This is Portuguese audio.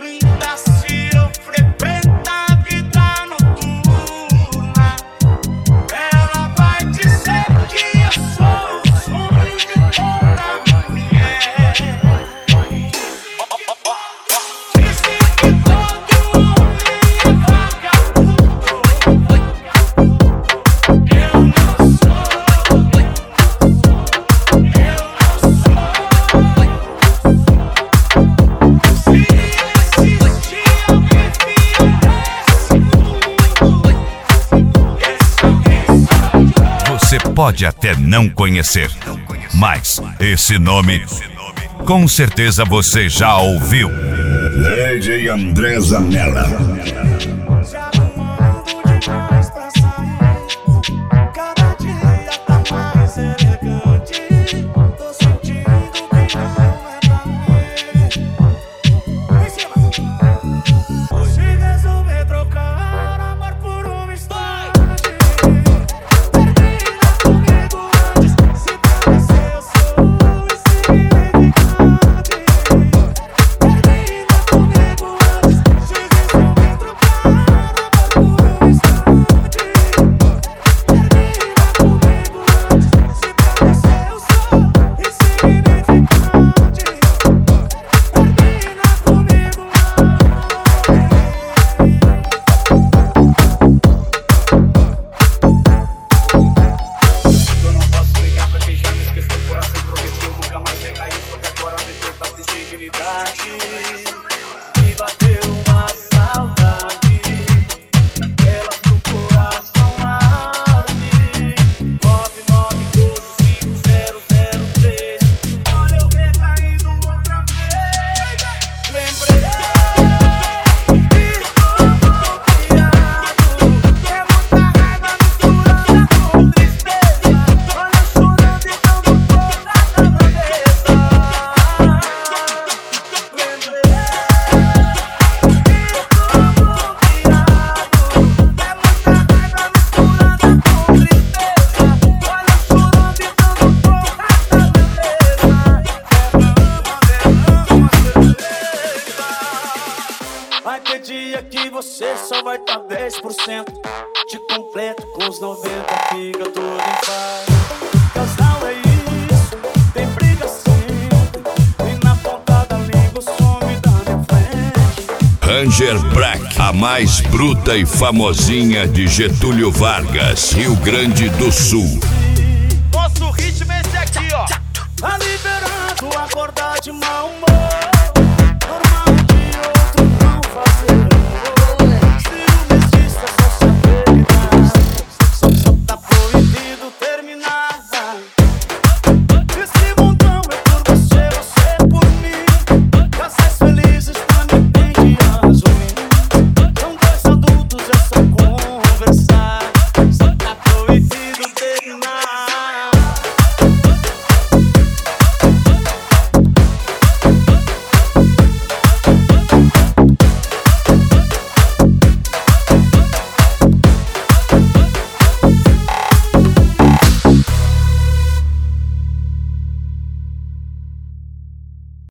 pergunta se eu frequento a vida noturna. Ela vai dizer que eu sou o sonho de toda mulher. Dizem que todo homem é vagabundo. Eu não sou, eu não Você pode até não conhecer, mas esse nome, com certeza você já ouviu. DJ André Zanella. já não ando demais pra sair. Cada dia tá mais elegante. Tô sentindo que não é pra mim. Em cima. Se resolver trocar amor por um instante, termina comigo antes. Se parecer eu sou insignificante. Termina comigo antes. Se resolver trocar amor por um instante, termina comigo antes. Se parecer eu sou insignificante. Termina comigo eu não posso ligar pra quem já me esqueceu. Coração prometeu nunca mais pegar isso, porque agora me deu tanta dignidade. Me bateu uma saudade. Elas do coração arde. 9925003. Olha eu recaindo outra vez. Lembrei de como tô criado. É muita raiva misturada com tristeza. Olha eu chorando e dando porra na cabeça. Lembrei de como tô vai ter dia que você só vai tá 10%. Te completo com os 90, fica tudo em paz. Casal é isso, tem briga sempre. E na ponta da língua o som me dá minha frente. Ranger Black, a mais bruta e famosinha de Getúlio Vargas, Rio Grande do Sul. Nosso ritmo é esse aqui, ó. Tá liberando, acordar de